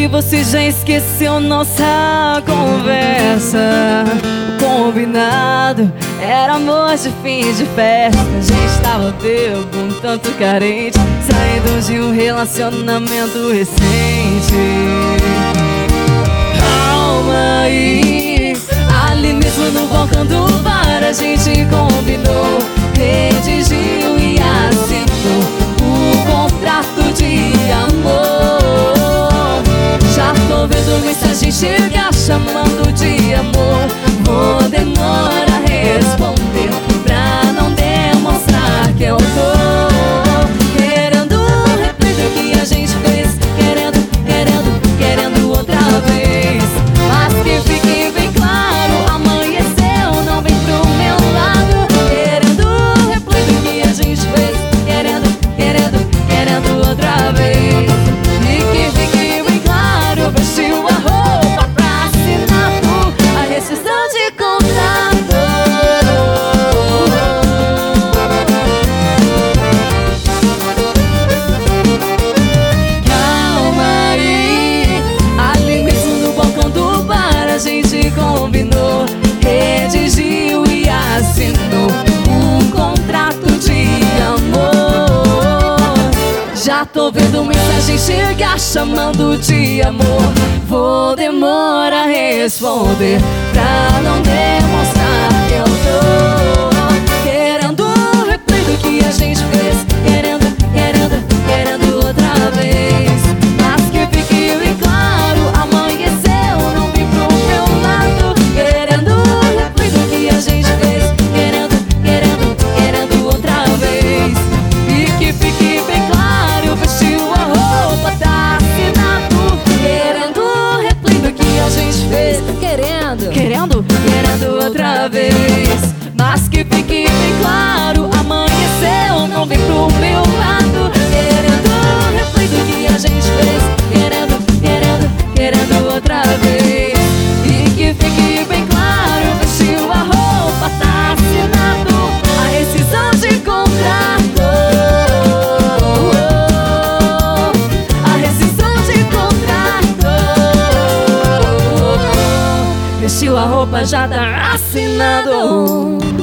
que você já esqueceu nossa conversa. O combinado era amor de fim de festa. A gente tava bêbado, um tanto carente, saindo de um relacionamento recente. Calma aí, ali mesmo no balcão do bar a gente combinou, redigiu e assinou o contrato de amor. Já tô vendo mensagem chegar chamando de amor. Vou demorar a responder pra não demonstrar que eu tô querendo o replay do que a gente fez, querendo outra vez. Mas que fique bem claro, amanheceu, não vem pro meu lado. Querendo o replay do que a gente fez, querendo outra vez. E que fique bem claro, vestiu a roupa pra assinar a rescisão de contrato. Calma aí, ali mesmo no balcão do bar a gente combinou, redigiu e assinou um contrato de amor. Já tô vendo mensagem chegar chamando de amor. Vou demorar a responder pra não demonstrar que eu tô querendo o replay do que a gente fez, querendo outra vez. Mas que fique bem claro, amanheceu, não vem pro meu lado. Querendo o replay do que a gente fez, querendo outra vez. E que fique bem claro, vestiu a roupa, tá assinado. Querendo o replay do que a gente fez, querendo outra vez. Mas que fique bem claro, amanheceu, não vem pro meu lado. Querendo o replay do que a gente fez, querendo outra vez. E que fique bem claro, vestiu a roupa, tá assinado a rescisão de contrato. A rescisão de contrato. Vestiu a roupa, já tá assinado.